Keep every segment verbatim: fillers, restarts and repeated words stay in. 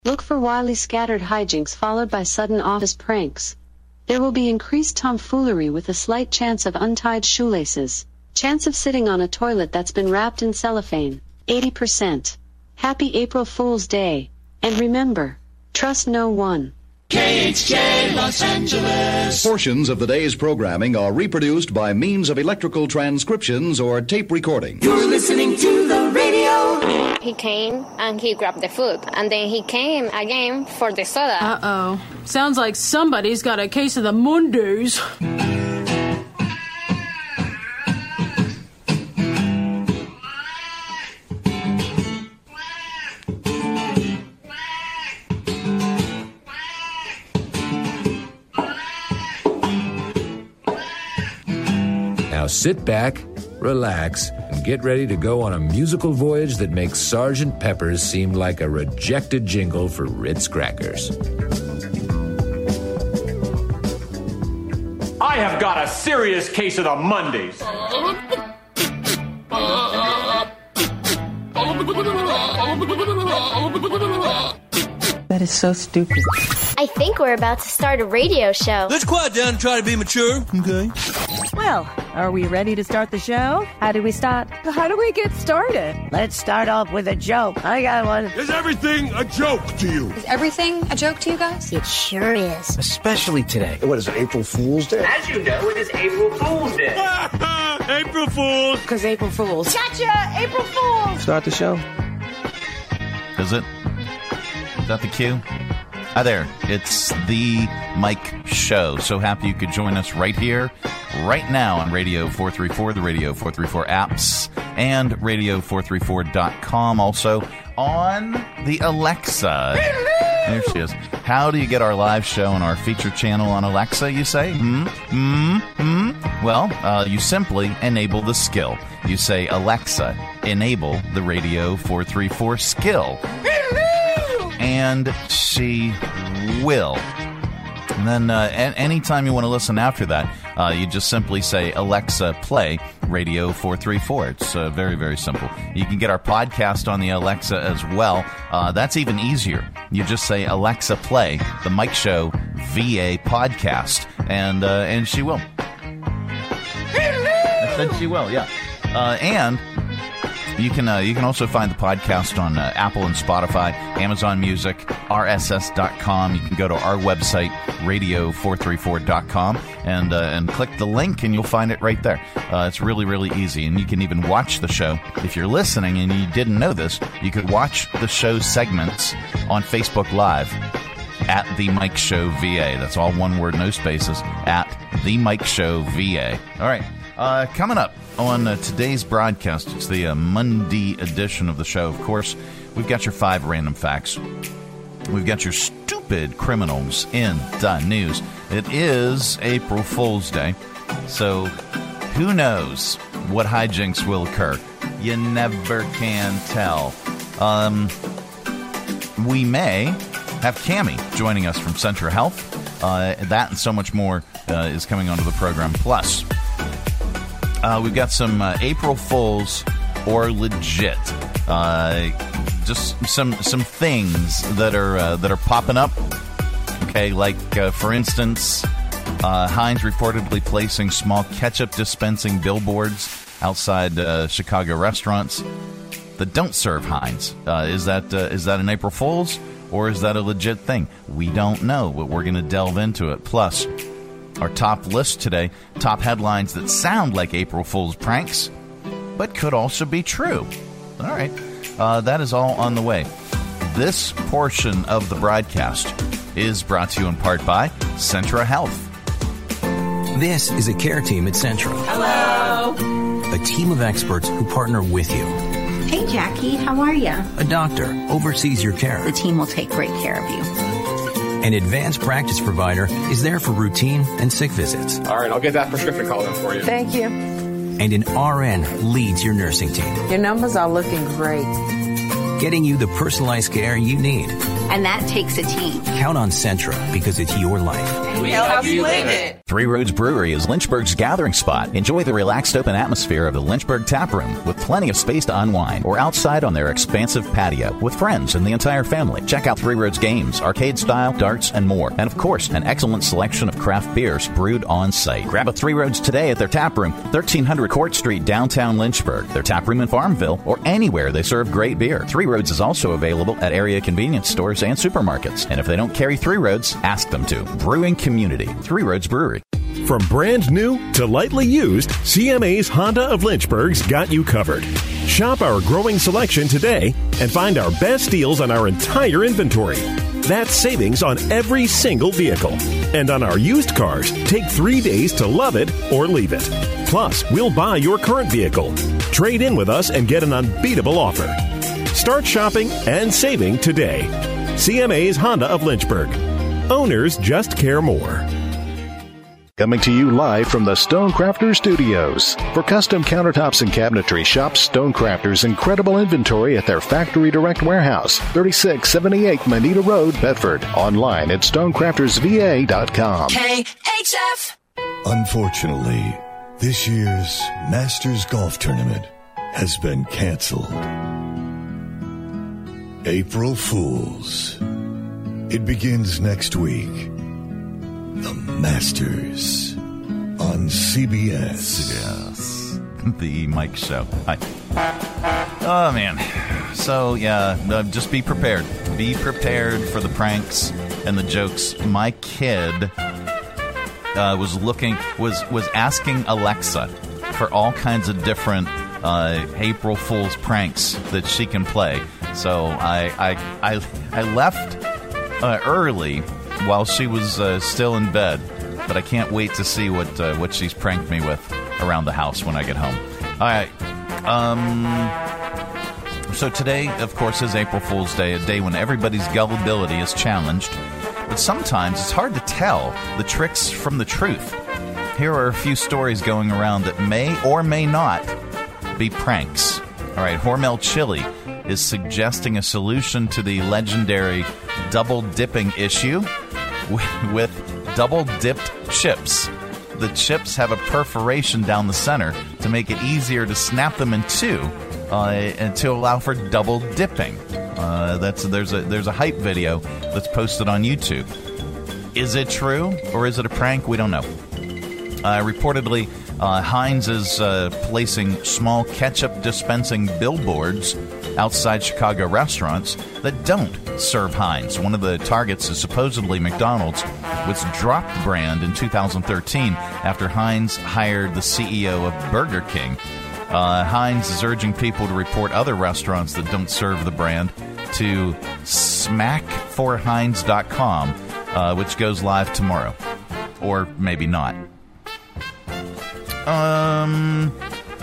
Look for wildly scattered hijinks followed by sudden office pranks. There will be increased tomfoolery with a slight chance of untied shoelaces. Chance of sitting on a toilet that's been wrapped in cellophane, eighty percent. Happy April Fool's Day. And remember, trust no one. K H J Los Angeles. Portions of the day's programming are reproduced by means of electrical transcriptions or tape recording. You're listening to the radio. He came and he grabbed the food, and then he came again for the soda. Uh-oh. Sounds like somebody's got a case of the Mondays. Now sit back, relax, and get ready to go on a musical voyage that makes Sergeant Pepper's seem like a rejected jingle for Ritz crackers. I have got a serious case of the Mondays. That is so stupid. I think we're about to start a radio show. Let's quiet down and try to be mature, okay? Well, are we ready to start the show? How do we start? How do we get started? Let's start off with a joke. I got one. Is everything a joke to you? Is everything a joke to you guys? It sure is. Especially today. What is it, April Fool's Day? As you know, it is April Fool's Day. April Fools! Because April Fools. Gotcha! April Fools! Start the show. Is it? Is that the cue? Hi there. It's the Mike Show. So happy you could join us right here, right now on Radio four thirty-four, the Radio four thirty-four apps, and radio four thirty-four dot com. Also on the Alexa. There she is. How do you get our live show and our feature channel on Alexa, you say? Hmm? Hmm? Hmm? Well, uh, you simply enable the skill. You say, Alexa, enable the Radio four thirty-four skill. And she will. And then uh, a- anytime you want to listen after that, uh, you just simply say, Alexa, play Radio four thirty-four. It's uh, very, very simple. You can get our podcast on the Alexa as well. Uh, that's even easier. You just say, Alexa, play the Mike Show V A podcast. And, uh, and she will. I said she will, yeah. Uh, and... You can uh, you can also find the podcast on uh, Apple and Spotify, Amazon Music, R S S dot com. You can go to our website, radio four thirty-four dot com, and uh, and click the link, and you'll find it right there. Uh, it's really, really easy, and you can even watch the show. If you're listening and you didn't know this, you could watch the show segments on Facebook Live at The Mike Show V A. That's all one word, no spaces, at The Mike Show V A. All right, uh, coming up on uh, today's broadcast, it's the uh, Monday edition of the show, of course. We've got your five random facts. We've got your stupid criminals in the news. It is April Fool's Day, so who knows what hijinks will occur. You never can tell. Um, we may have Cammie joining us from Centra Health. Uh, that and so much more uh, is coming onto the program. Plus, Uh, we've got some uh, April Fools or legit, uh, just some some things that are uh, that are popping up. Okay, like uh, for instance, uh, Heinz reportedly placing small ketchup dispensing billboards outside uh, Chicago restaurants that don't serve Heinz. Uh, is that uh, is that an April Fool's or is that a legit thing? We don't know, but we're going to delve into it. Plus, our top list today, top headlines that sound like April Fool's pranks, but could also be true. All right, uh, that is all on the way. This portion of the broadcast is brought to you in part by Centra Health. This is a care team at Centra. Hello. A team of experts who partner with you. Hey, Jackie, how are you? A doctor oversees your care. The team will take great care of you. An advanced practice provider is there for routine and sick visits. All right, I'll get that prescription called in for you. Thank you. And an R N leads your nursing team. Your numbers are looking great. Getting you the personalized care you need. and that takes a team. Count on Sentra because it's your life. We help you live it. Three Roads Brewery is Lynchburg's gathering spot. Enjoy the relaxed open atmosphere of the Lynchburg Tap Room with plenty of space to unwind, or outside on their expansive patio with friends and the entire family. Check out Three Roads games, arcade style, darts, and more. And of course, an excellent selection of craft beers brewed on site. Grab a Three Roads today at their tap room, thirteen hundred Court Street, downtown Lynchburg, their tap room in Farmville, or anywhere they serve great beer. Three Roads is also available at area convenience stores and supermarkets. And if they don't carry Three Roads, ask them to. Brewing community, Three Roads Brewery. From brand new to lightly used, C M A's Honda of Lynchburg's got you covered. Shop our growing selection today and find our best deals on our entire inventory. That's savings on every single vehicle. And on our used cars, take three days to love it or leave it. Plus, we'll buy your current vehicle. Trade in with us and get an unbeatable offer. Start shopping and saving today. C M A's Honda of Lynchburg. Owners just care more. Coming to you live from the Stonecrafters Studios. For custom countertops and cabinetry, shop Stonecrafters' incredible inventory at their Factory Direct Warehouse, thirty-six seventy-eight Manita Road, Bedford. Online at stonecrafters v a dot com. K H F. Unfortunately, this year's Masters Golf Tournament has been canceled. April Fools. It begins next week. The Masters on C B S. Yes. The Mike Show. Hi. Oh, man. So, yeah, uh, just be prepared. Be prepared for the pranks and the jokes. My kid uh, was looking, was, was asking Alexa for all kinds of different uh, April Fool's pranks that she can play. So I, I, I, I left uh, early while she was uh, still in bed, but I can't wait to see what uh, what she's pranked me with around the house when I get home. All right. Um, so today, of course, is April Fool's Day, a day when everybody's gullibility is challenged. But sometimes it's hard to tell the tricks from the truth. Here are a few stories going around that may or may not be pranks. All right, Hormel Chili is suggesting a solution to the legendary double dipping issue with double-dipped chips. The chips have a perforation down the center to make it easier to snap them in two uh, and to allow for double dipping. Uh, that's there's a there's a hype video that's posted on YouTube. Is it true or is it a prank? We don't know. Uh, reportedly, uh, Heinz is uh, placing small ketchup dispensing billboards outside Chicago restaurants that don't serve Heinz. One of the targets is supposedly McDonald's, which dropped the brand in two thousand thirteen after Heinz hired the C E O of Burger King. Uh, Heinz is urging people to report other restaurants that don't serve the brand to smack for heinz dot com, uh, which goes live tomorrow. Or maybe not. Um,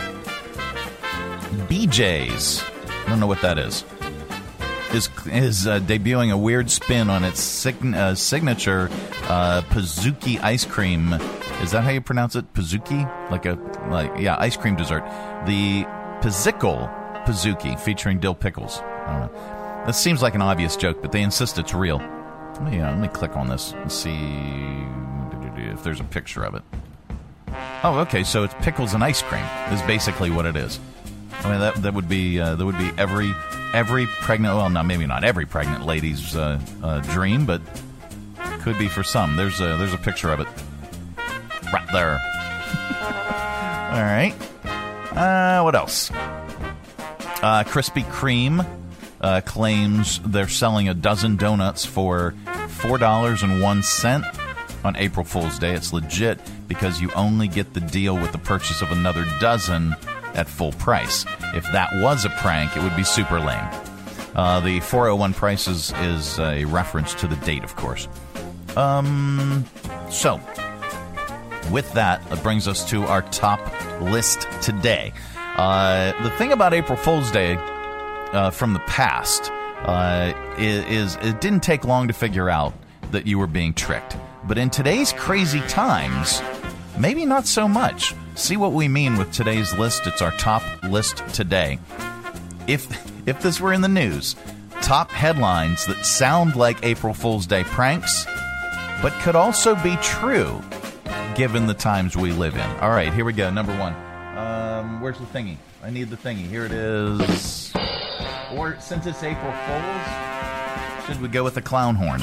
B J's. I don't know what that is. Is is uh, debuting a weird spin on its sig- uh, signature uh, Pizookie ice cream. Is that how you pronounce it? Pizookie, like a like yeah, ice cream dessert. The Pizzicle Pizookie featuring dill pickles. I don't know. That seems like an obvious joke, but they insist it's real. Let me uh, let me click on this and see if there's a picture of it. Oh, okay. So it's pickles and ice cream is basically what it is. I mean, that that would be uh, that would be every every pregnant, well, no, maybe not every pregnant lady's uh, uh, dream, but could be for some. There's a there's a picture of it right there. All right. Uh, what else? Uh, Krispy Kreme uh, claims they're selling a dozen donuts for four dollars and one cent on April Fool's Day. It's legit because you only get the deal with the purchase of another dozen at full price. If that was a prank, it would be super lame. Uh, the four oh one prices is a reference to the date, of course. Um, so, with that, it brings us to our top list today. Uh, the thing about April Fool's Day uh, from the past uh, is, is it didn't take long to figure out that you were being tricked. But in today's crazy times, maybe not so much. See what we mean with today's list. It's our top list today. If if this were in the news, top headlines that sound like April Fool's Day pranks, but could also be true, given the times we live in. All right, here we go. Number one. Um, where's the thingy? I need the thingy. Here it is. Or, since it's April Fool's, should we go with the clown horn?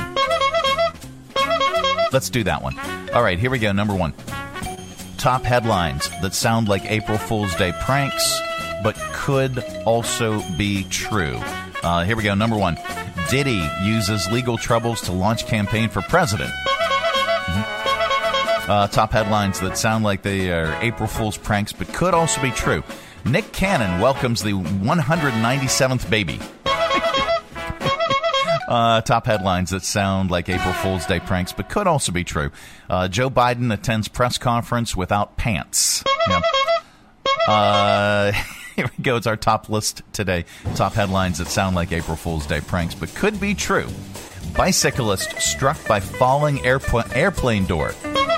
Let's do that one. All right, here we go. Number one. Top headlines that sound like April Fool's Day pranks, but could also be true. Uh, here we go. Number one. Diddy uses legal troubles to launch campaign for president. Mm-hmm. Uh, top headlines that sound like they are April Fool's pranks, but could also be true. Nick Cannon welcomes the one hundred ninety-seventh baby. Uh, top headlines that sound like April Fool's Day pranks, but could also be true. Uh, Joe Biden attends press conference without pants. Yeah. Uh, here we go. It's our top list today. Top headlines that sound like April Fool's Day pranks, but could be true. Bicyclist struck by falling airpl- airplane door.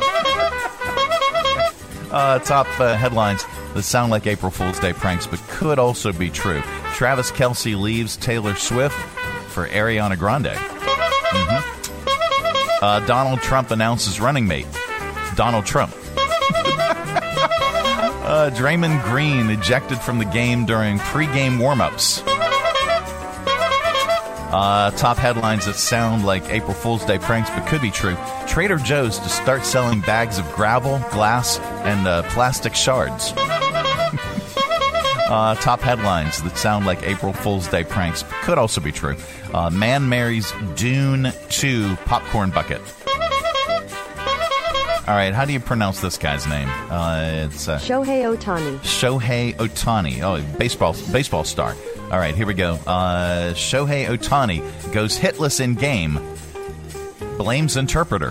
Uh, top uh, headlines that sound like April Fool's Day pranks, but could also be true. Travis Kelce leaves Taylor Swift for Ariana Grande. Mm-hmm. Uh, Donald Trump announces running mate. Donald Trump. uh, Draymond Green ejected from the game during pregame warm-ups. Uh, top headlines that sound like April Fool's Day pranks but could be true. Trader Joe's to start selling bags of gravel, glass, and uh, plastic shards. Uh, top headlines that sound like April Fool's Day pranks but could also be true. Uh, man marries Dune two popcorn bucket. All right, how do you pronounce this guy's name? Uh, it's uh, Shohei Ohtani. Shohei Ohtani. Oh, baseball baseball star. All right, here we go. Uh, Shohei Ohtani goes hitless in game. Blames interpreter.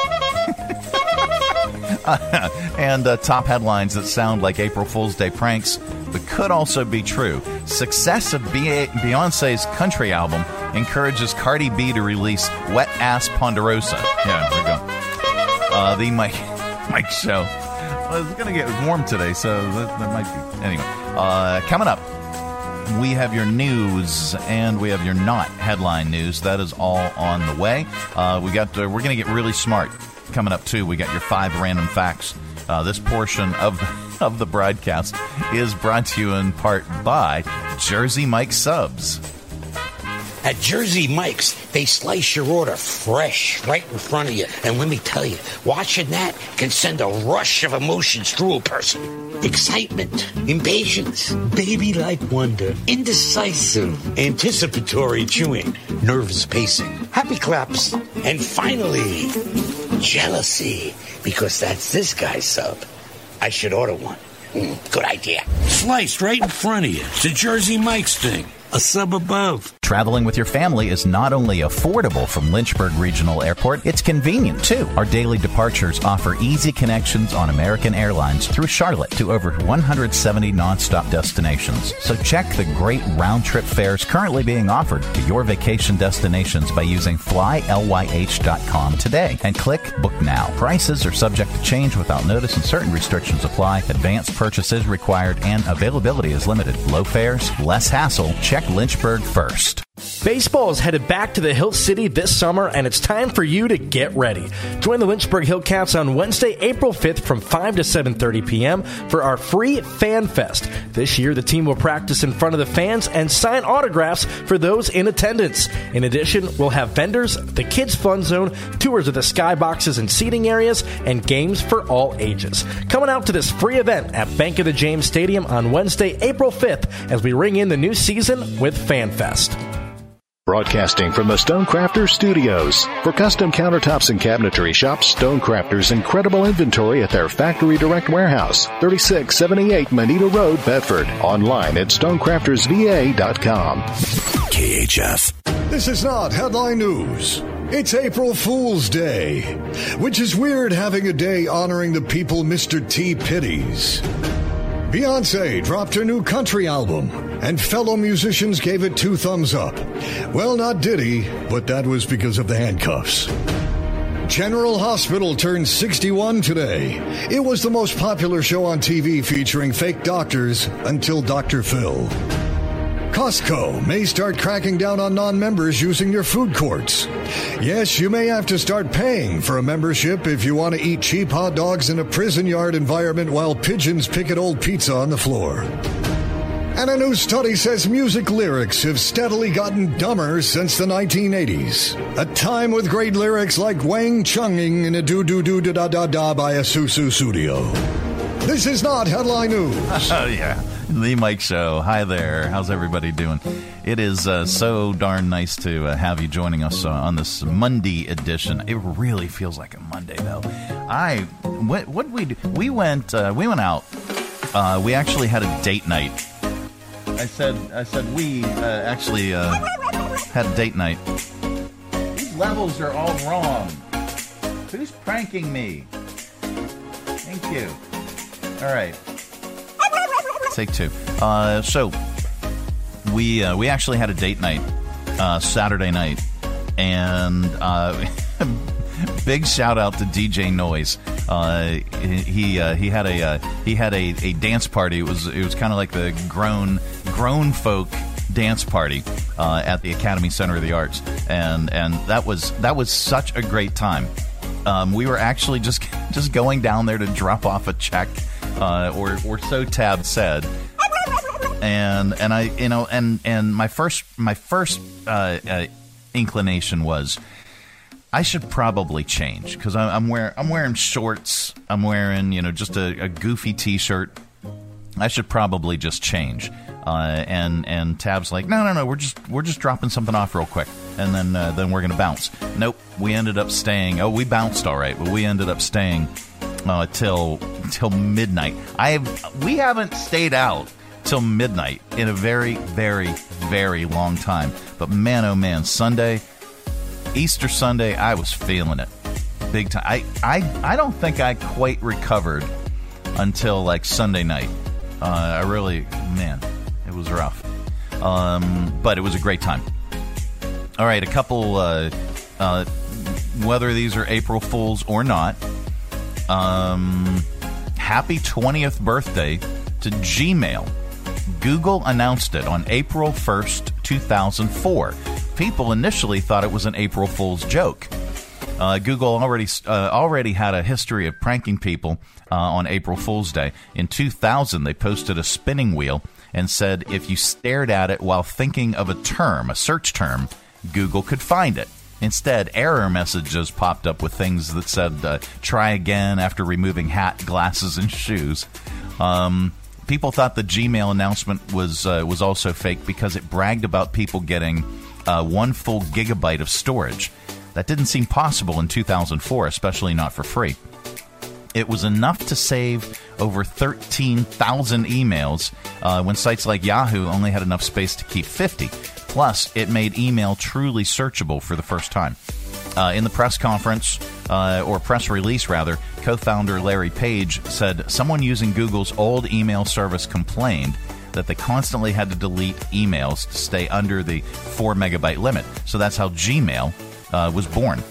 uh, and uh, top headlines that sound like April Fool's Day pranks, but could also be true. Success of B- Beyonce's country album encourages Cardi B to release Wet Ass Ponderosa. Yeah, there we go. Uh, the Mike, Mike Show. Well, it's going to get warm today, so that, that might be. Anyway, uh, coming up, we have your news and we have your not headline news. That is all on the way. Uh, we got. Uh, we're going to get really smart coming up too. We got your five random facts. Uh, this portion of the, of the broadcast is brought to you in part by Jersey Mike Subs. At Jersey Mike's, they slice your order fresh right in front of you. And let me tell you, watching that can send a rush of emotions through a person. Excitement, impatience, baby-like wonder, indecisive, anticipatory chewing, nervous pacing, happy claps, and finally, jealousy. Because that's this guy's sub. I should order one. Mm, good idea. Sliced right in front of you. It's a Jersey Mike's thing. A sub above. Traveling with your family is not only affordable from Lynchburg Regional Airport, it's convenient too. Our daily departures offer easy connections on American Airlines through Charlotte to over one hundred seventy nonstop destinations. So check the great round-trip fares currently being offered to your vacation destinations by using fly L Y H dot com today and click Book Now. Prices are subject to change without notice and certain restrictions apply. Advanced purchases required and availability is limited. Low fares, less hassle. Check Lynchburg first. Baseball is headed back to the Hill City this summer, and it's time for you to get ready. Join the Lynchburg Hillcats on Wednesday, April fifth from five to seven thirty p.m. for our free Fan Fest. This year, the team will practice in front of the fans and sign autographs for those in attendance. In addition, we'll have vendors, the Kids Fun Zone, tours of the skyboxes and seating areas, and games for all ages. Coming out to this free event at Bank of the James Stadium on Wednesday, April fifth, as we ring in the new season with Fan Fest. Broadcasting from the Stonecrafters Studios. For custom countertops and cabinetry, shop Stonecrafters' incredible inventory at their Factory Direct Warehouse, thirty-six seventy-eight Moneta Road, Bedford. Online at stonecrafters v a dot com. K H F. This is not headline news. It's April Fool's Day, which is weird having a day honoring the people Mister T pities. Beyonce dropped her new country album, and fellow musicians gave it two thumbs up. Well, not Diddy, but that was because of the handcuffs. General Hospital turned sixty-one today. It was the most popular show on T V featuring fake doctors until Doctor Phil. Costco may start cracking down on non-members using their food courts. Yes, you may have to start paying for a membership if you want to eat cheap hot dogs in a prison yard environment while pigeons pick at old pizza on the floor. And a new study says music lyrics have steadily gotten dumber since the nineteen eighties. A time with great lyrics like Wang Chunging in a do-do-do-da-da-da by a Susu Studio. This is not Headline News. Oh, yeah. The Mike Show. Hi there. How's everybody doing? It is uh, so darn nice to uh, have you joining us uh, on this Monday edition. It really feels like a Monday, though. I what what we do? We went uh, we went out. Uh, we actually had a date night. I said I said we uh, actually uh, had a date night. These levels are all wrong. Who's pranking me? Thank you. All right. Take two. Uh, so we uh, we actually had a date night uh, Saturday night, and uh, big shout out to D J Noise. Uh, he uh, he had a uh, he had a, a dance party. It was it was kind of like the grown grown folk dance party uh, at the Academy Center of the Arts, and and that was that was such a great time. Um, we were actually just just going down there to drop off a check. Uh, or, or so Tab said, and and I you know and, and my first my first uh, uh, inclination was I should probably change because I'm wearing I'm wearing shorts, I'm wearing you know just a, a goofy T-shirt. I should probably just change. Uh, and and Tab's like, no no no, we're just we're just dropping something off real quick, and then uh, then we're gonna bounce. Nope, we ended up staying. Oh, we bounced all right, but we ended up staying. Uh, till till midnight. I have, we haven't stayed out till midnight in a very, very, very long time. But man, oh man, Sunday, Easter Sunday, I was feeling it big time. I, I, I don't think I quite recovered until like Sunday night. Uh, I really, man, it was rough. Um, but it was a great time. All right, a couple, uh, uh, whether these are April Fools or not. Um, happy twentieth birthday to Gmail. Google announced it on April first, two thousand four. People initially thought it was an April Fool's joke. Uh, Google already uh, already had a history of pranking people uh, on April Fool's Day. In two thousand, they posted a spinning wheel and said if you stared at it while thinking of a term, a search term, Google could find it. Instead, error messages popped up with things that said, uh, try again after removing hat, glasses, and shoes. Um, people thought the Gmail announcement was uh, was also fake because it bragged about people getting uh, one full gigabyte of storage. That didn't seem possible in two thousand four, especially not for free. It was enough to save over thirteen thousand emails uh, when sites like Yahoo only had enough space to keep fifty. Plus, it made email truly searchable for the first time. Uh, in the press conference, uh, or press release rather, co-founder Larry Page said someone using Google's old email service complained that they constantly had to delete emails to stay under the four megabyte limit. So that's how Gmail uh, was born.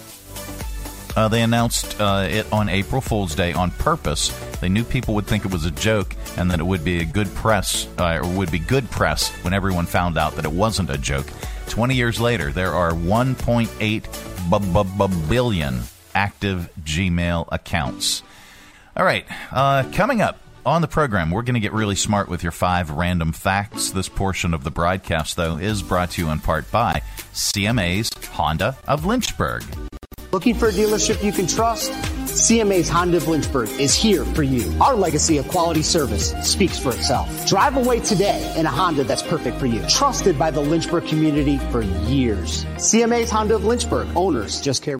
Uh, they announced uh, it on April Fool's Day on purpose. They knew people would think it was a joke and that it would be a good press, uh, or would be good press when everyone found out that it wasn't a joke. Twenty years later, there are one point eight billion active Gmail accounts. All right, uh, coming up on the program, we're going to get really smart with your five random facts. This portion of the broadcast, though, is brought to you in part by C M A's Honda of Lynchburg. Looking for a dealership you can trust? C M A's Honda of Lynchburg is here for you. Our legacy of quality service speaks for itself. Drive away today in a Honda that's perfect for you. Trusted by the Lynchburg community for years. C M A's Honda of Lynchburg. Owners just care.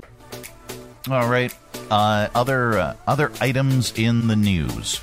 All right. Uh, other uh, other items in the news.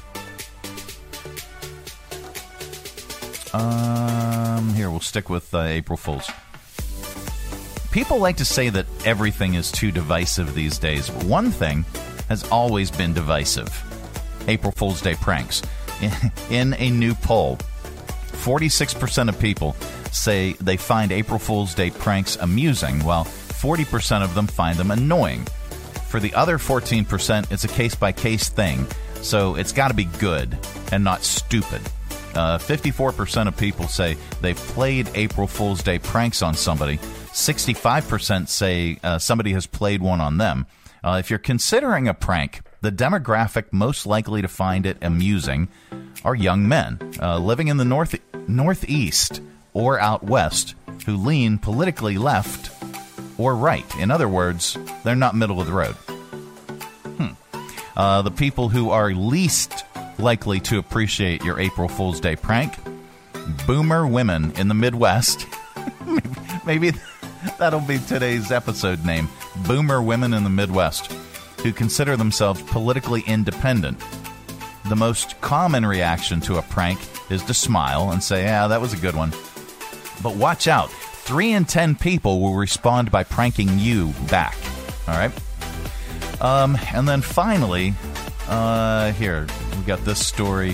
Um, here, we'll stick with uh, April Fools. People like to say that everything is too divisive these days, but one thing has always been divisive. April Fool's Day pranks. In a new poll, forty-six percent of people say they find April Fool's Day pranks amusing, while forty percent of them find them annoying. For the other fourteen percent, it's a case-by-case thing, so it's got to be good and not stupid. Uh, fifty-four percent of people say they've played April Fool's Day pranks on somebody. sixty-five percent say uh, somebody has played one on them. Uh, if you're considering a prank, the demographic most likely to find it amusing are young men uh, living in the north northeast or out west who lean politically left or right. In other words, they're not middle of the road. Hmm. Uh, the people who are least likely to appreciate your April Fool's Day prank, boomer women in the Midwest. Maybe that'll be today's episode name, Boomer Women in the Midwest, who consider themselves politically independent. The most common reaction to a prank is to smile and say, yeah, that was a good one. But watch out. Three in ten people will respond by pranking you back. All right? Um, and then finally, uh, here, we got this story.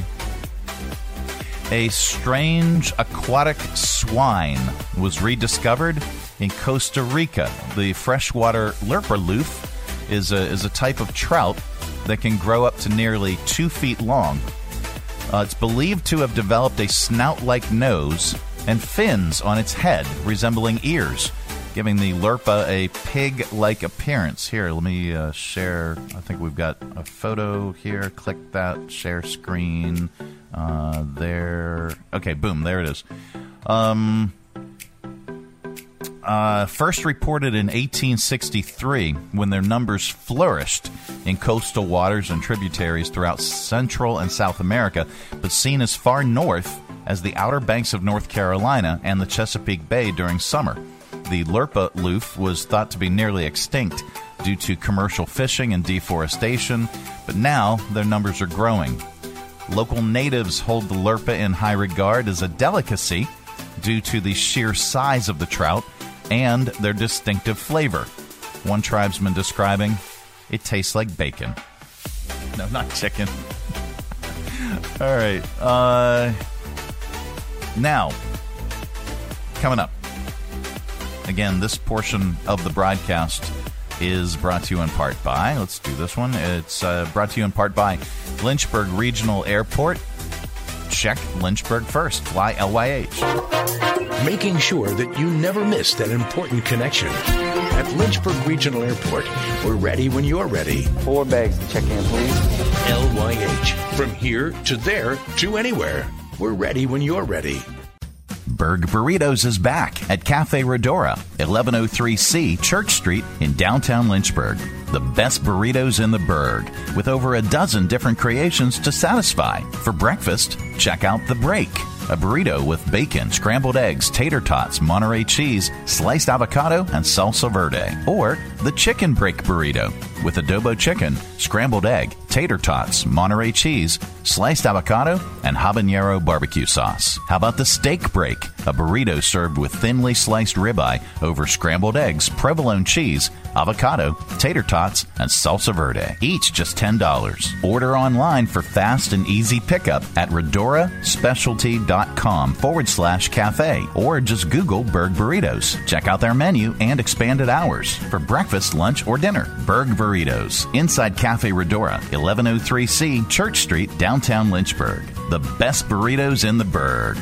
A strange aquatic swine was rediscovered in Costa Rica. The freshwater lurperloof is a, is a type of trout that can grow up to nearly two feet long. Uh, it's believed to have developed a snout-like nose and fins on its head resembling ears, giving the lurpa a pig-like appearance. Here, let me uh, share. I think we've got a photo here. Click that, share screen. Uh, there. Okay, boom, there it is. Um... Uh, first reported in eighteen sixty-three when their numbers flourished in coastal waters and tributaries throughout Central and South America, but seen as far north as the Outer Banks of North Carolina and the Chesapeake Bay during summer. The lurperloof was thought to be nearly extinct due to commercial fishing and deforestation, but now their numbers are growing. Local natives hold the lurpa in high regard as a delicacy due to the sheer size of the trout and their distinctive flavor. One tribesman describing, it tastes like bacon. No, not chicken. All right. Uh, now, coming up. Again, this portion of the broadcast is brought to you in part by, let's do this one. It's uh, brought to you in part by Lynchburg Regional Airport. Check Lynchburg first. Fly L Y H. Making sure that you never miss that important connection. At Lynchburg Regional Airport, we're ready when you're ready. Four bags to check in, please. L Y H. From here to there to anywhere. We're ready when you're ready. Berg Burritos is back at Cafe Redora, eleven oh three C Church Street in downtown Lynchburg. The best burritos in the Berg, with over a dozen different creations to satisfy. For breakfast, check out The Break, a burrito with bacon, scrambled eggs, tater tots, Monterey cheese, sliced avocado, and salsa verde. Or the Chicken Break Burrito, with adobo chicken, scrambled egg, tater tots, Monterey cheese, sliced avocado, and habanero barbecue sauce. How about the Steak Break, a burrito served with thinly sliced ribeye over scrambled eggs, provolone cheese, avocado, tater tots, and salsa verde. Each just ten dollars. Order online for fast and easy pickup at redoraspecialty.com forward slash cafe or just Google Berg Burritos. Check out their menu and expanded hours for breakfast, lunch, or dinner. Berg Burritos, inside Cafe Redora, eleven oh three C Church Street, downtown Lynchburg. The best burritos in the Berg.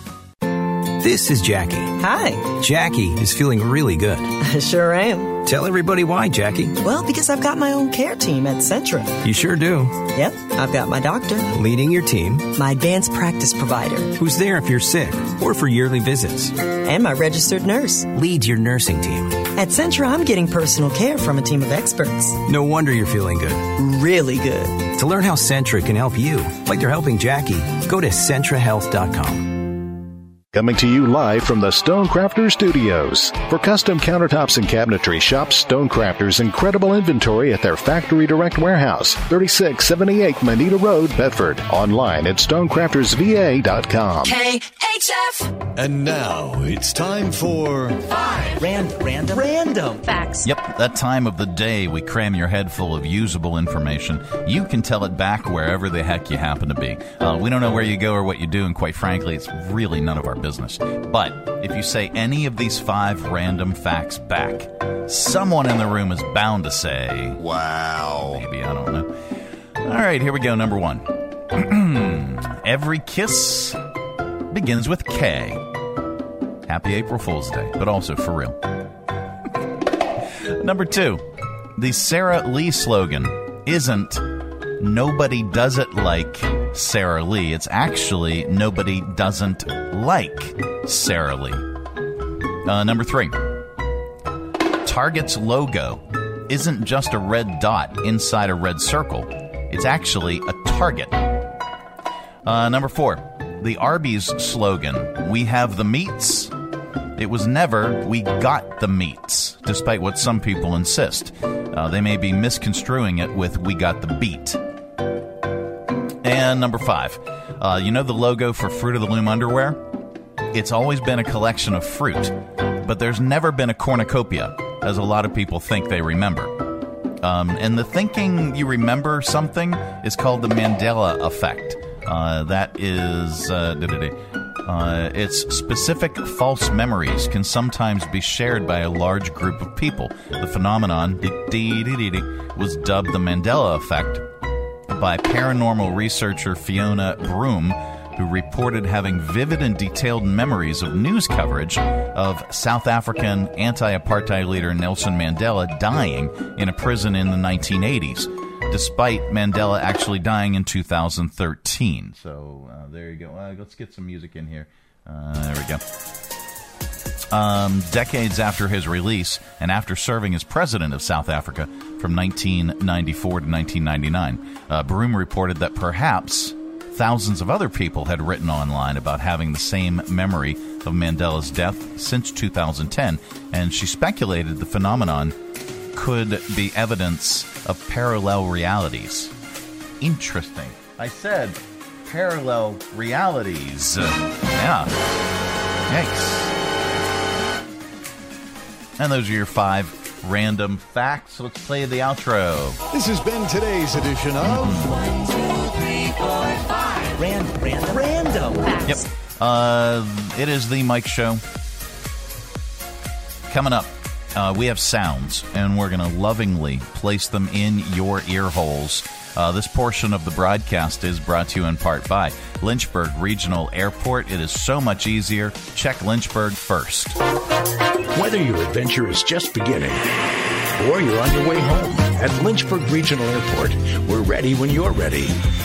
This is Jackie. Hi. Jackie is feeling really good. I sure am. Tell everybody why, Jackie. Well, because I've got my own care team at Centra. You sure do. Yep. I've got my doctor. Leading your team. My advanced practice provider. Who's there if you're sick or for yearly visits. And my registered nurse. Leads your nursing team. At Centra, I'm getting personal care from a team of experts. No wonder you're feeling good. Really good. To learn how Centra can help you, like they're helping Jackie, go to centra health dot com. Coming to you live from the Stonecrafters Studios. For custom countertops and cabinetry, shop Stonecrafters' incredible inventory at their Factory Direct Warehouse, thirty-six seventy-eight Manita Road, Bedford. Online at stonecrafters v a dot com. K H F. And now it's time for Five Random. Random. Random. Facts. Yep, that time of the day we cram your head full of usable information. You can tell it back wherever the heck you happen to be. Uh, we don't know where you go or what you do, and quite frankly, it's really none of our business. But if you say any of these five random facts back, someone in the room is bound to say, wow. Maybe, I don't know. All right, here we go. Number one. Every kiss begins with K. Happy April Fool's Day, but also for real. Number two, the Sara Lee slogan isn't "Nobody does it like Sara Lee." It's actually "Nobody doesn't like Sara Lee." Uh, number three, Target's logo isn't just a red dot inside a red circle. It's actually a target. Uh, number four, the Arby's slogan, "We have the meats." It was never "We got the meats," despite what some people insist. Uh, they may be misconstruing it with "We got the beat." And number five, uh, you know the logo for Fruit of the Loom underwear? It's always been a collection of fruit, but there's never been a cornucopia, as a lot of people think they remember. Um, and the thinking you remember something is called the Mandela effect. Uh, that is... Uh, Uh, its specific false memories can sometimes be shared by a large group of people. The phenomenon was dubbed the Mandela effect by paranormal researcher Fiona Broom, who reported having vivid and detailed memories of news coverage of South African anti-apartheid leader Nelson Mandela dying in a prison in the nineteen eighties, despite Mandela actually dying in two thousand thirteen. So uh, there you go. Uh, let's get some music in here. Uh, there we go. Um, decades after his release and after serving as president of South Africa from nineteen ninety-four to nineteen ninety-nine, uh, Broom reported that perhaps thousands of other people had written online about having the same memory of Mandela's death since two thousand ten, and she speculated the phenomenon could be evidence of parallel realities. Interesting. I said parallel realities. Uh, yeah. Yikes. And those are your five random facts. Let's play the outro. This has been today's edition of... One, two, three, four, five. Random. Random. Random. Yep. Uh, it is the Mike Show. Coming up, uh, we have sounds, and we're going to lovingly place them in your ear holes. Uh, this portion of the broadcast is brought to you in part by Lynchburg Regional Airport. It is so much easier. Check Lynchburg first. Whether your adventure is just beginning or you're on your way home, at Lynchburg Regional Airport, we're ready when you're ready.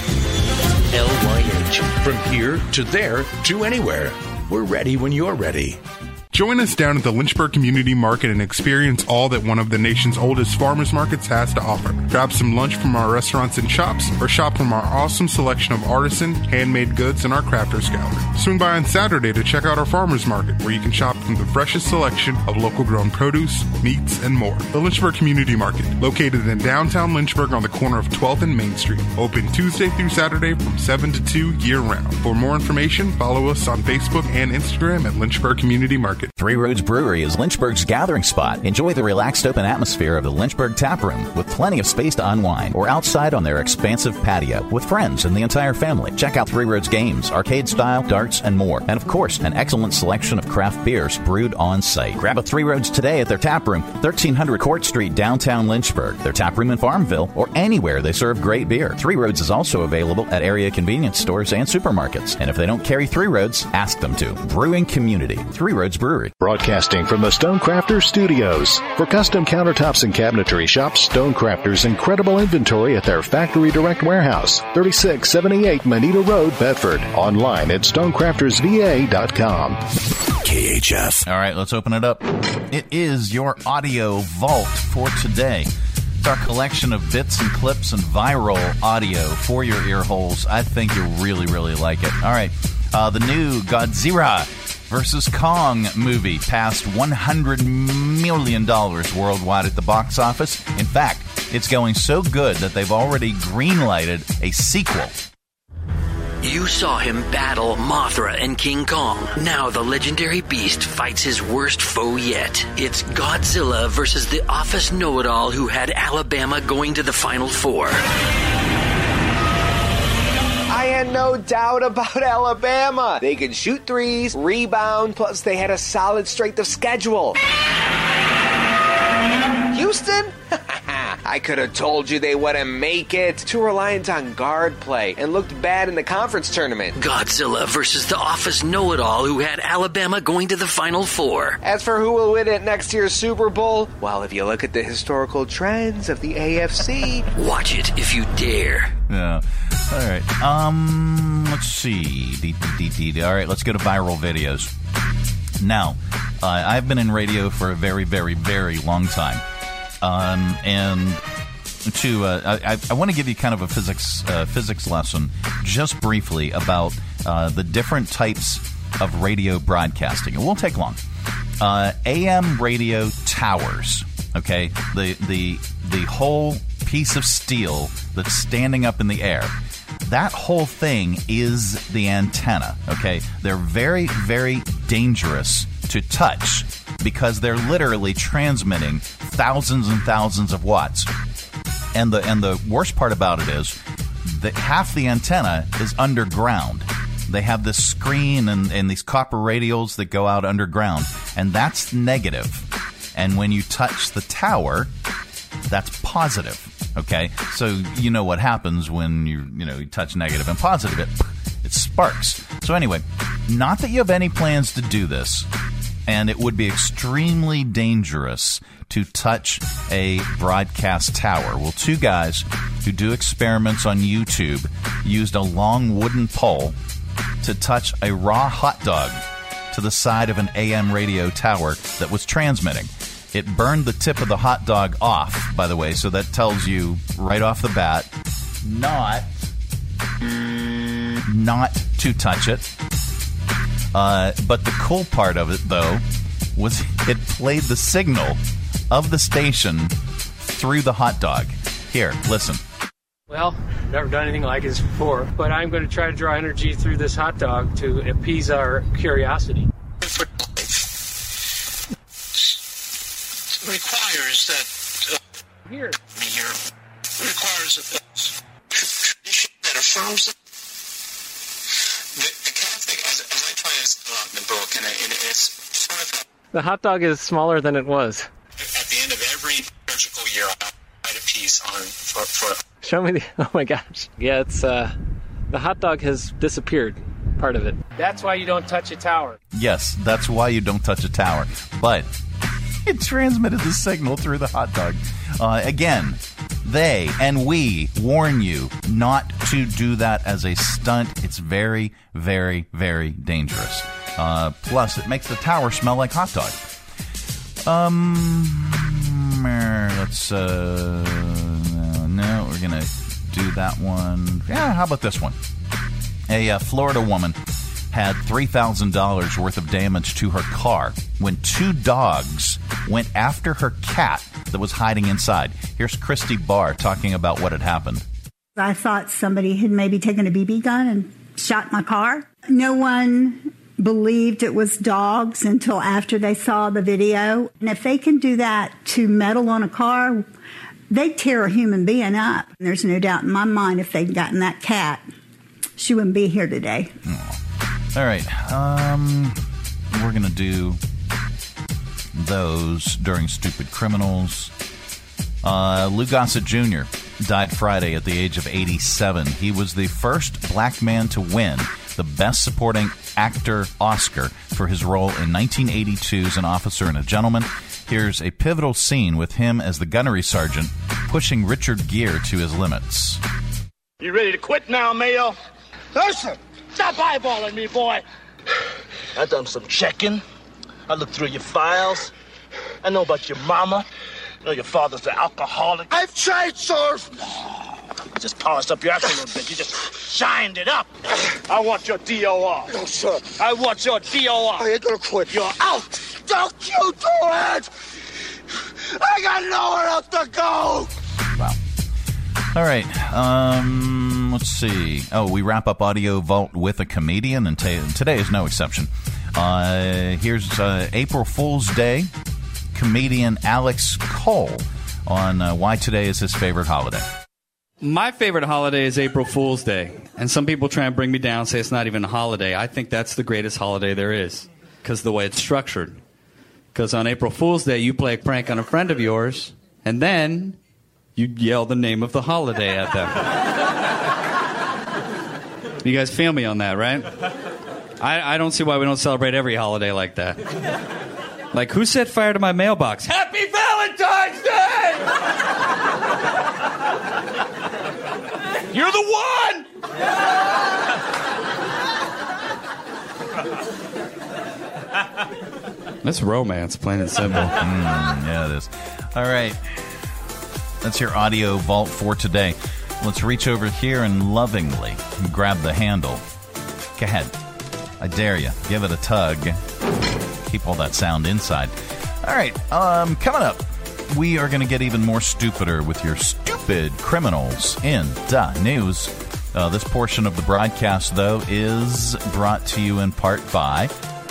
L Y H. From here to there to anywhere. We're ready when you're ready. Join us down at the Lynchburg Community Market and experience all that one of the nation's oldest farmers markets has to offer. Grab some lunch from our restaurants and shops, or shop from our awesome selection of artisan, handmade goods and our crafters gallery. Swing by on Saturday to check out our farmers market, where you can shop from the freshest selection of local grown produce, meats, and more. The Lynchburg Community Market, located in downtown Lynchburg on the corner of twelfth and Main Street. Open Tuesday through Saturday from seven to two year round. For more information, follow us on Facebook and Instagram at Lynchburg Community Market. Three Roads Brewery is Lynchburg's gathering spot. Enjoy the relaxed open atmosphere of the Lynchburg Tap Room with plenty of space to unwind, or outside on their expansive patio with friends and the entire family. Check out Three Roads games, arcade style, darts, and more. And of course, an excellent selection of craft beers brewed on site. Grab a Three Roads today at their tap room, thirteen hundred Court Street, downtown Lynchburg. Their tap room in Farmville, or anywhere they serve great beer. Three Roads is also available at area convenience stores and supermarkets. And if they don't carry Three Roads, ask them to. Brewing community. Three Roads Brewery. Broadcasting from the Stonecrafters Studios. For custom countertops and cabinetry, shop Stonecrafters' incredible inventory at their Factory Direct Warehouse, thirty-six seventy-eight Manita Road, Bedford. Online at stonecrafters v a dot com. K H F. All right, let's open it up. It is your audio vault for today. It's our collection of bits and clips and viral audio for your ear holes. I think you'll really, really like it. All right, uh, the new Godzilla versus Kong movie passed one hundred million dollars worldwide at the box office. In fact, it's going so good that they've already greenlighted a sequel. You saw him battle Mothra and King Kong. Now the legendary beast fights his worst foe yet. It's Godzilla versus the office know-it-all who had Alabama going to the Final Four. I had no doubt about Alabama. They could shoot threes, rebound, plus they had a solid strength of schedule. Houston? I I could have told you they wouldn't make it. Too reliant on guard play and looked bad in the conference tournament. Godzilla versus the office know-it-all who had Alabama going to the Final Four. As for who will win at next year's Super Bowl, well, if you look at the historical trends of the A F C... Watch it if you dare. Yeah. All right. Um, let's see. D- D- D- D- All right, let's go to viral videos. Now, uh, I've been in radio for a very, very, very long time. Um, and to uh, I, I want to give you kind of a physics uh, physics lesson just briefly about uh, the different types of radio broadcasting. It won't take long. Uh, A M radio towers, okay? The, the, the whole piece of steel that's standing up in the air. That whole thing is the antenna, okay? They're very, very dangerous to touch because they're literally transmitting thousands and thousands of watts. And the and the worst part about it is that half the antenna is underground. They have this screen and, and these copper radials that go out underground, and that's negative. And when you touch the tower, that's positive. Okay, so you know what happens when you you know you touch negative and positive, it it sparks. So anyway, not that you have any plans to do this, and it would be extremely dangerous to touch a broadcast tower. Well, two guys who do experiments on YouTube used a long wooden pole to touch a raw hot dog to the side of an A M radio tower that was transmitting. It burned the tip of the hot dog off, by the way, so that tells you right off the bat not, not to touch it. Uh, but the cool part of it, though, was it played the signal of the station through the hot dog. Here, listen. Well, never done anything like this before, but I'm going to try to draw energy through this hot dog to appease our curiosity. Requires that uh, here here requires a tradition that affirms it. The, the Catholic, as, as I try to spell out in the book, and it, it's sort of a, the hot dog is smaller than it was. At the end of every liturgical year, I write a piece on for. for Show me the. Oh my gosh! Yeah, it's uh, the hot dog has disappeared. Part of it. That's why you don't touch a tower. Yes, that's why you don't touch a tower. But it transmitted the signal through the hot dog. Uh, again, they and we warn you not to do that as a stunt. It's very, very, very dangerous. Uh, plus, it makes the tower smell like hot dog. Um, let's, uh, no, we're going to do that one. Yeah, how about this one? A uh, Florida woman had three thousand dollars worth of damage to her car when two dogs went after her cat that was hiding inside. Here's Christy Barr talking about what had happened. I thought somebody had maybe taken a B B gun and shot my car. No one believed it was dogs until after they saw the video. And if they can do that to metal on a car, they'd tear a human being up. And there's no doubt in my mind if they'd gotten that cat, she wouldn't be here today. Oh. All right. Um, we're going to do those during Stupid Criminals. Uh, Lou Gossett Junior died Friday at the age of eighty-seven. He was the first black man to win the Best Supporting Actor Oscar for his role in nineteen eighty-two's An Officer and a Gentleman. Here's a pivotal scene with him as the gunnery sergeant pushing Richard Gere to his limits. You ready to quit now, Mayo? Listen, stop eyeballing me, boy. I done some checking. I looked through your files. I know about your mama. I know your father's an alcoholic. I've tried, sir. You just polished up your act a little bit. You just shined it up. I want your D O R. No, sir. I want your D O R. I ain't gonna quit. You're out. Don't you do it. I got nowhere else to go. Wow. All right. Um, let's see. Oh, we wrap up Audio Vault with a comedian, and t- today is no exception. Uh, here's uh, April Fool's Day. Comedian Alex Cole on uh, why today is his favorite holiday. My favorite holiday is April Fool's Day. And some people try and bring me down, say it's not even a holiday. I think that's the greatest holiday there is because the way it's structured. Because on April Fool's Day, you play a prank on a friend of yours, and then you'd yell the name of the holiday at them. You guys feel me on that, right? I, I don't see why we don't celebrate every holiday like that. Like, who set fire to my mailbox? Happy Valentine's Day! You're the one! That's romance, plain and simple. Mm, yeah, it is. All right. That's your audio vault for today. Let's reach over here and lovingly grab the handle. Go ahead. I dare you. Give it a tug. Keep all that sound inside. All right. Um, coming up, we are going to get even more stupider with your stupid criminals in the news. Uh, this portion of the broadcast, though, is brought to you in part by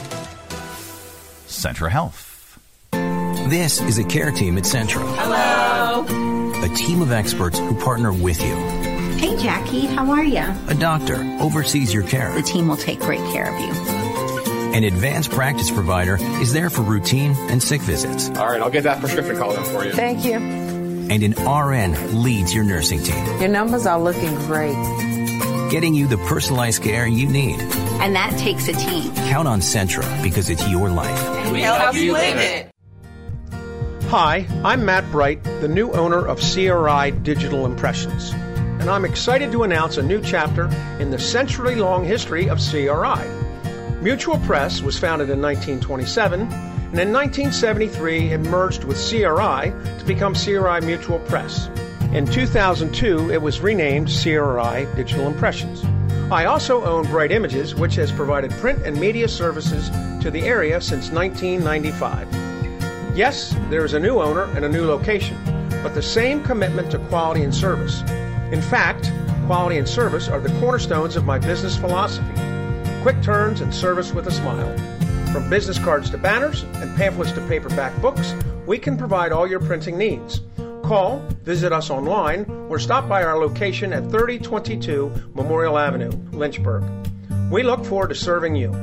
Centra Health. This is a care team at Centra. Hello. A team of experts who partner with you. Hey, Jackie, how are you? A doctor oversees your care. The team will take great care of you. An advanced practice provider is there for routine and sick visits. All right, I'll get that prescription called in for you. Thank you. And an R N leads your nursing team. Your numbers are looking great. Getting you the personalized care you need. And that takes a team. Count on Centra because it's your life. And we help you live it. Hi, I'm Matt Bright, the new owner of C R I Digital Impressions. And I'm excited to announce a new chapter in the century-long history of C R I. Mutual Press was founded in nineteen twenty-seven, and in nineteen seventy-three it merged with C R I to become C R I Mutual Press. In two thousand two, it was renamed C R I Digital Impressions. I also own Bright Images, which has provided print and media services to the area since nineteen ninety-five. Yes, there is a new owner and a new location, but the same commitment to quality and service. In fact, quality and service are the cornerstones of my business philosophy. Quick turns and service with a smile. From business cards to banners and pamphlets to paperback books, we can provide all your printing needs. Call, visit us online, or stop by our location at thirty twenty-two Memorial Avenue, Lynchburg. We look forward to serving you.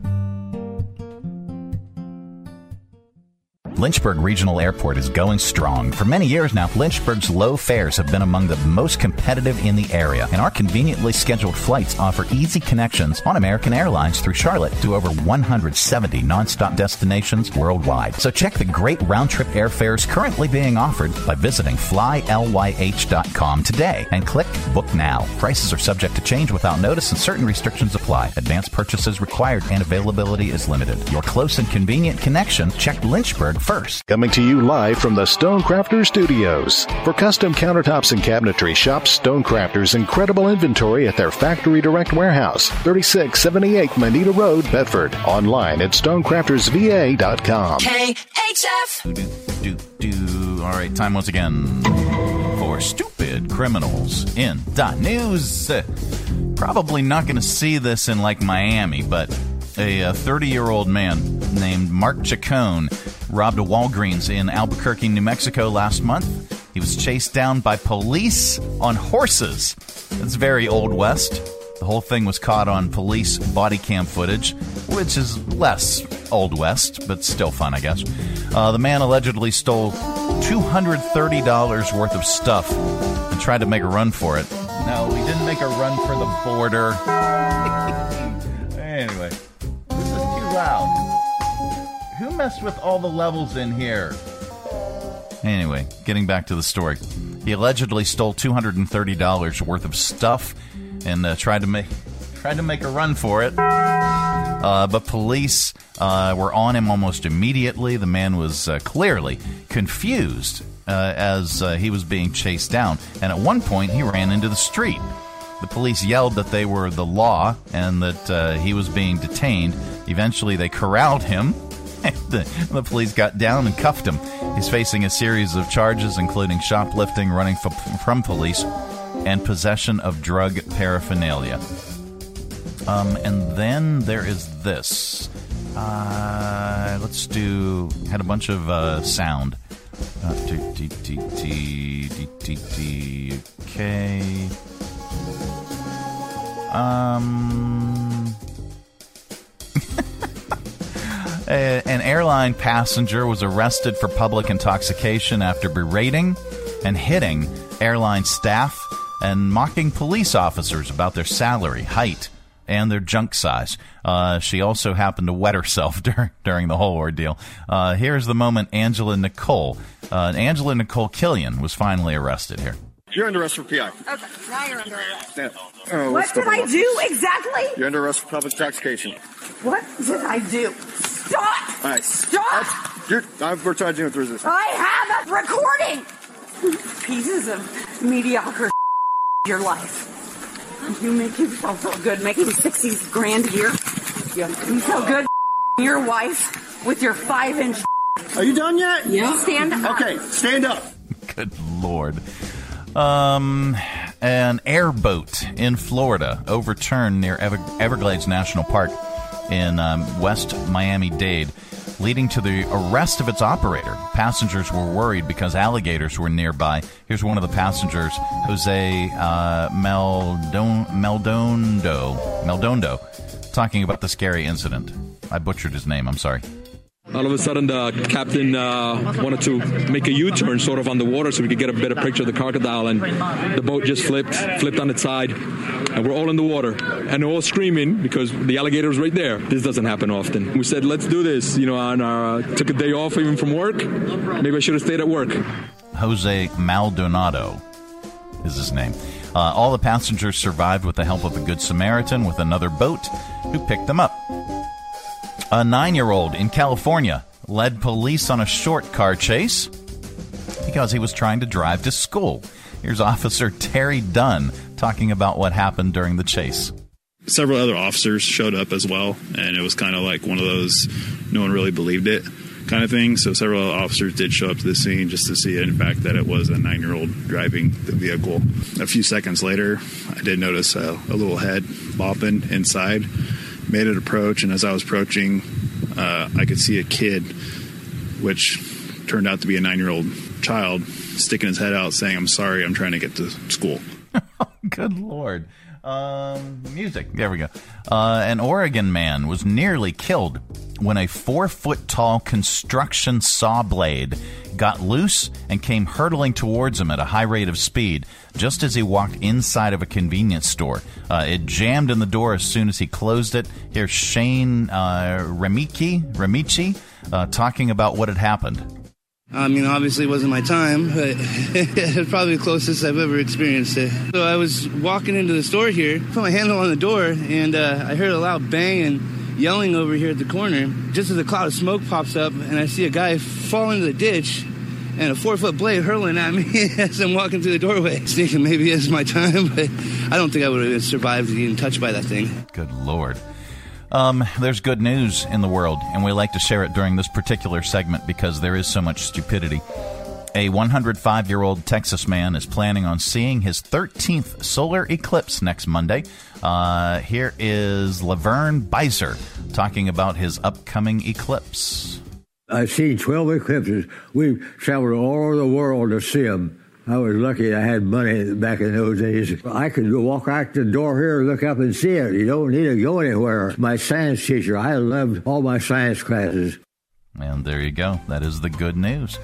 Lynchburg Regional Airport is going strong. For many years now, Lynchburg's low fares have been among the most competitive in the area, and our conveniently scheduled flights offer easy connections on American Airlines through Charlotte to over one hundred seventy nonstop destinations worldwide. So check the great round-trip airfares currently being offered by visiting fly ly h dot com today and click Book Now. Prices are subject to change without notice and certain restrictions apply. Advanced purchases required and availability is limited. Your close and convenient connection, check Lynchburg first. Coming to you live from the Stonecrafter Studios. For custom countertops and cabinetry, shop Stonecrafter's incredible inventory at their Factory Direct Warehouse, thirty-six seventy-eight Manita Road, Bedford. Online at stonecrafters v a dot com. K H F. Do, do, do. All right, time once again for Stupid Criminals in the News. Uh, probably not going to see this in, like, Miami, but a thirty-year-old man named Mark Chacon robbed a Walgreens in Albuquerque, New Mexico last month. He was chased down by police on horses. It's very Old West. The whole thing was caught on police body cam footage, which is less Old West, but still fun, I guess. Uh, the man allegedly stole two hundred thirty dollars worth of stuff and tried to make a run for it. No, he didn't make a run for the border. Anyway, this is too loud. Who messed with all the levels in here? Anyway, getting back to the story. He allegedly stole two hundred thirty dollars worth of stuff and uh, tried to make tried to make a run for it. Uh, but police uh, were on him almost immediately. The man was uh, clearly confused uh, as uh, he was being chased down. And at one point, he ran into the street. The police yelled that they were the law and that uh, he was being detained. Eventually, they corralled him. the, the police got down and cuffed him. He's facing a series of charges, including shoplifting, running f- from police, and possession of drug paraphernalia. Um, and then there is this. Uh, let's do... Had a bunch of uh, sound. Uh, t- t- t- t- t- t- t- okay. Um... A, an airline passenger was arrested for public intoxication after berating and hitting airline staff and mocking police officers about their salary, height, and their junk size. Uh, she also happened to wet herself during, during the whole ordeal. Uh, here's the moment Angela Nicole, uh, Angela Nicole Killian was finally arrested here. You're under arrest for P I. Okay, now you're under arrest. Stand up. Oh, What did I do exactly? You're under arrest for public intoxication. What did I do? Stop! All right. Stop! You're, I'm, we're charging you with resistance. I have a recording! Pieces of mediocre your life. You make yourself feel good, making sixty grand a year. You feel good your wife with your five-inch. Are you done yet? Yeah. Stand up. Okay, stand up. Good Lord. Um, an airboat in Florida overturned near Ever- Everglades National Park in um, West Miami-Dade, leading to the arrest of its operator. Passengers were worried because alligators were nearby. Here's one of the passengers, Jose uh, Meldon- Meldondo, Meldondo, talking about the scary incident. I butchered his name, I'm sorry. All of a sudden, the captain uh, wanted to make a U-turn sort of on the water so we could get a better picture of the crocodile, and the boat just flipped, flipped on its side, and we're all in the water, and we're all screaming because the alligator was right there. This doesn't happen often. We said, let's do this, you know, and uh, took a day off even from work. Maybe I should have stayed at work. Jose Maldonado is his name. Uh, all the passengers survived with the help of a Good Samaritan with another boat who picked them up. A nine-year-old in California led police on a short car chase because he was trying to drive to school. Here's Officer Terry Dunn talking about what happened during the chase. Several other officers showed up as well, and it was kind of like one of those no one really believed it kind of thing. So several officers did show up to the scene just to see, in fact, that it was a nine-year-old driving the vehicle. A few seconds later, I did notice a, a little head bopping inside. Made an approach, and as I was approaching, uh, I could see a kid, which turned out to be a nine-year-old child, sticking his head out saying, "I'm sorry, I'm trying to get to school." Good Lord. Um, music. There we go. Uh, an Oregon man was nearly killed when a four-foot-tall construction saw blade got loose and came hurtling towards him at a high rate of speed just as he walked inside of a convenience store. Uh, it jammed in the door as soon as he closed it. Here's Shane uh, Remichi, Remichi uh, talking about what had happened. I mean, obviously it wasn't my time, but it's probably the closest I've ever experienced it. So I was walking into the store here, put my handle on the door, and uh, I heard a loud bang and yelling over here at the corner. Just as a cloud of smoke pops up, and I see a guy fall into the ditch, and a four-foot blade hurling at me as I'm walking through the doorway. Thinking maybe it's my time, but I don't think I would have survived being touched by that thing. Good Lord. Um, there's good news in the world, and we like to share it during this particular segment because there is so much stupidity. A one hundred five-year-old Texas man is planning on seeing his thirteenth solar eclipse next Monday. Uh, here is Laverne Beiser talking about his upcoming eclipse. I've seen twelve eclipses. We've traveled all over the world to see them. I was lucky I had money back in those days. I could go walk out the door here and look up and see it. You don't need to go anywhere. My science teacher, I loved all my science classes. And there you go. That is the good news.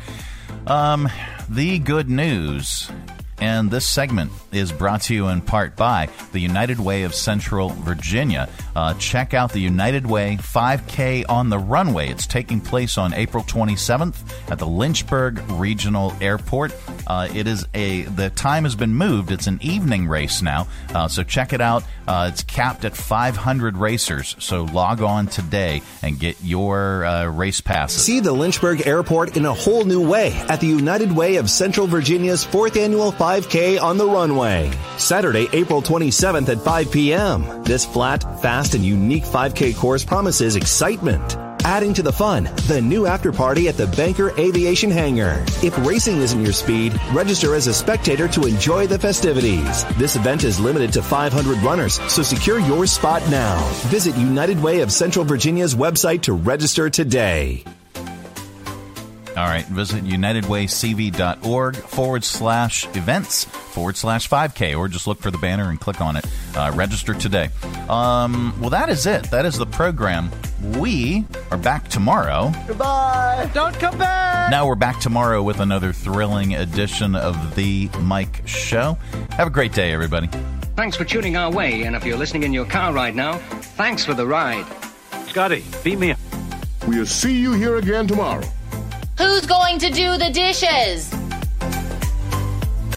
Um, the good news. And this segment is brought to you in part by the United Way of Central Virginia. Uh, check out the United Way five K on the Runway. It's taking place on April twenty-seventh at the Lynchburg Regional Airport. Uh, it is a the time has been moved. It's an evening race now, uh, so check it out. Uh, it's capped at five hundred racers, so log on today and get your uh, race passes. See the Lynchburg Airport in a whole new way at the United Way of Central Virginia's fourth annual five K on the Runway. Saturday, April twenty-seventh at five p.m. This flat, fast, and unique five K course promises excitement. Adding to the fun, the new after party at the Banker Aviation Hangar. If racing isn't your speed, register as a spectator to enjoy the festivities. This event is limited to five hundred runners, so secure your spot now. Visit United Way of Central Virginia's website to register today. All right, visit unitedwaycv.org forward slash events forward slash 5K, or just look for the banner and click on it. Uh, register today. Um, well, that is it. That is the program we are back tomorrow. Goodbye. Don't come back. Now we're back tomorrow with another thrilling edition of The Mike Show. Have a great day, everybody. Thanks for tuning our way, and if you're listening in your car right now, thanks for the ride. Scotty, beat me up. We'll see you here again tomorrow. Who's going to do the dishes?